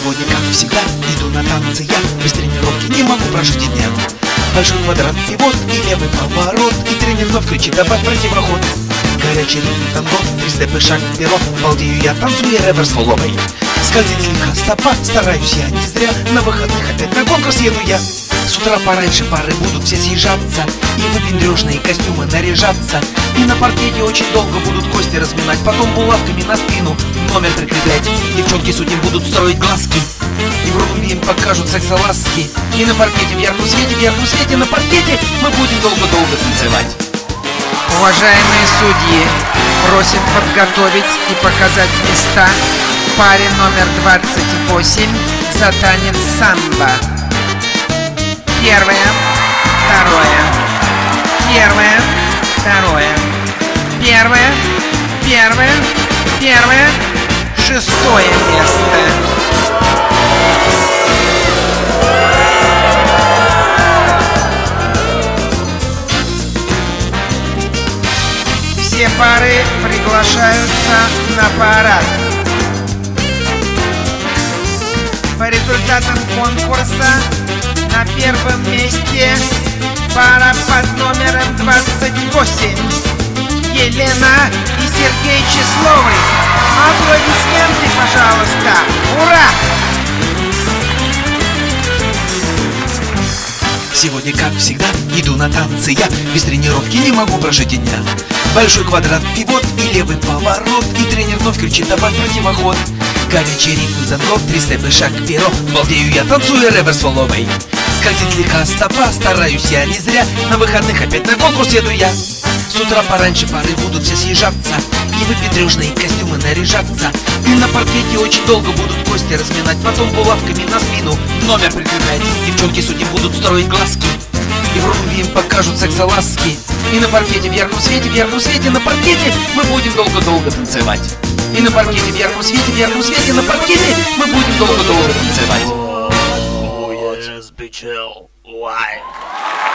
Сегодня, как всегда, иду на танцы я. Без тренировки не могу прожить и дня. Большой квадрат, пивот и левый поворот. И тренер вновь кричит: добавь противоход. Горячий ритм танго, 3 степа, шаг, перо. Балдею я, танцую реверс фолловой. Скользит слегка стопа, стараюсь я не зря. На выходных опять на конкурс еду я. С утра пораньше пары будут все съезжаться и в выпендрежные костюмы наряжаться. И на паркете очень долго будут кости разминать, потом булавками на спину номер прикреплять. Девчонки с этим будут строить глазки и в руби им покажут сексоласки. И на паркете в ярком свете, на паркете мы будем долго-долго танцевать. Уважаемые судьи, просят подготовить и показать места паре номер 28 за танец самбо. Первое, второе, первое, второе, первое, шестое место. Все пары приглашаются на парад. По результатам конкурса на первом месте пара под номером 28 Елена и Сергей Числовы. Аплодисменты, пожалуйста! Ура! Сегодня, как всегда, иду на танцы я. Без тренировки не могу прожить и дня. Большой квадрат, пивот и левый поворот. И тренер вновь кричит: добавь противоход. Горячий ритм танго, 3 степа, шаг, перо. Балдею я, танцую реверс фолловой. Скользит слегка стопа, стараюсь я не зря. На выходных опять на конкурс еду я. С утра пораньше пары будут все съезжаться и в выпендрежные костюмы наряжаться. И на паркете очень долго будут кости разминать, потом булавками на спину номер прикреплять. Девчонки с этим будут строить глазки и в руби им покажут сексоласки. И на паркете в ярком свете, на паркете мы будем долго-долго танцевать. И на паркете в ярком свете, на паркете мы будем долго-долго танцевать. Yes, bitch, hell. Why?